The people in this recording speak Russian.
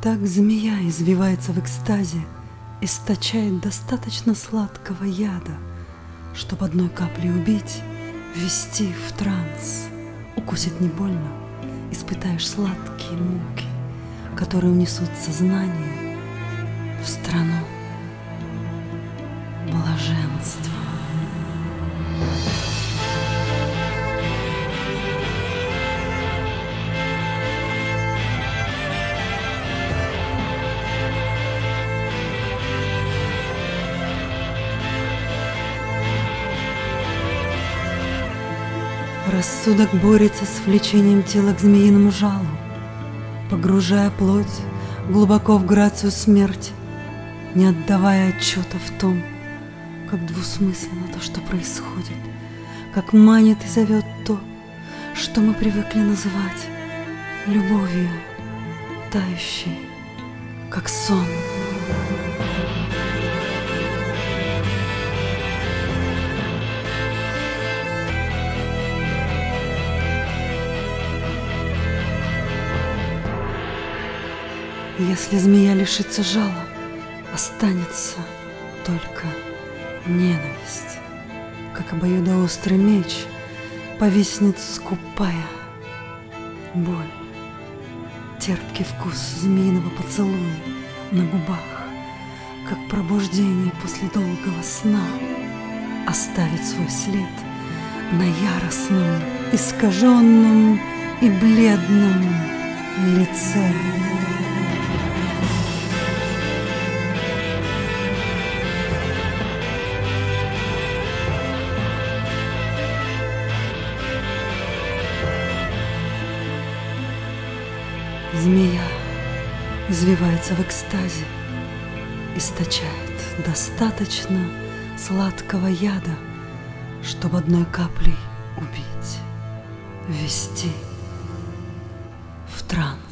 Так змея извивается в экстазе, источает достаточно сладкого яда, чтобы одной каплей убить, ввести в транс. Укусит не больно, испытаешь сладкие муки, которые унесут сознание в страну блаженства. Рассудок борется с влечением тела к змеиному жалу, погружая плоть глубоко в грацию смерти, не отдавая отчета в том, как двусмысленно то, что происходит, как манит и зовет то, что мы привыкли называть любовью, тающей, как сон. Если змея лишится жала, останется только ненависть. Как обоюдоострый меч повиснет скупая боль. Терпкий вкус змеиного поцелуя на губах, как пробуждение после долгого сна, оставит свой след на яростном, искаженном и бледном лице. Змея извивается в экстазе, источает достаточно сладкого яда, чтобы одной каплей убить, ввести в транс.